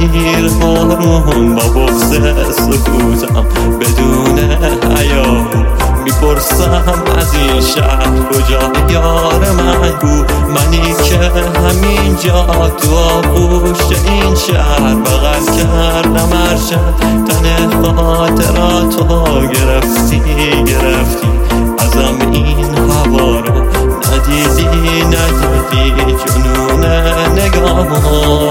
اسیر هارمون با بغض سکوتم بدون حیا میپرسم از این شهر کجا یار من بود، منی که همینجا تو آغوش این شهر بغل کردم ارشد تن خاطراتو گرفتی ازم این هوا رو ندیدی جنون نگاهو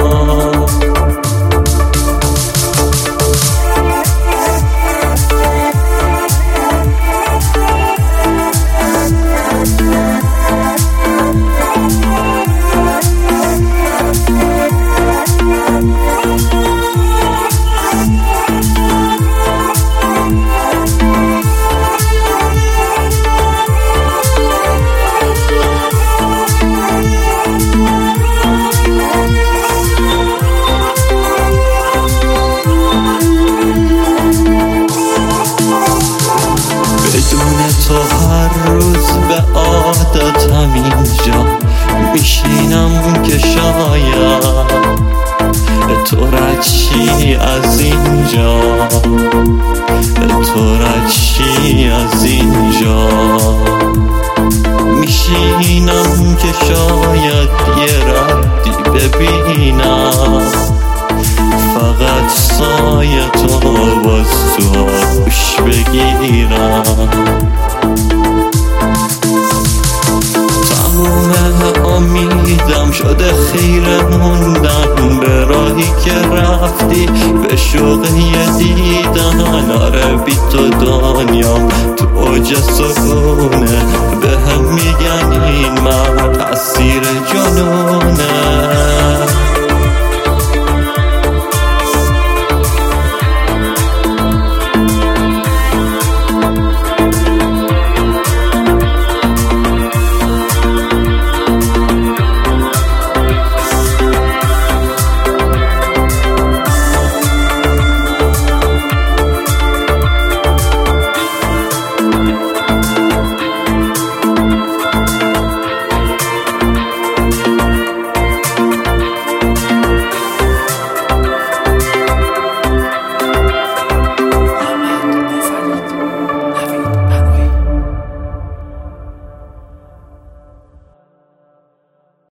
تو هر روز به عادتم اینجا میشینم که شاید تو رد شی از اینجا، تو رد شی از اینجا میشینم که شاید یه ردی ببینم فقط سایه تو باز تو آغوش بگیرم. تموم امیدم شده خیره موندن به راهی که رفتی به شوق یه دیدن، آره بی تو دنیام تو اوج سکوت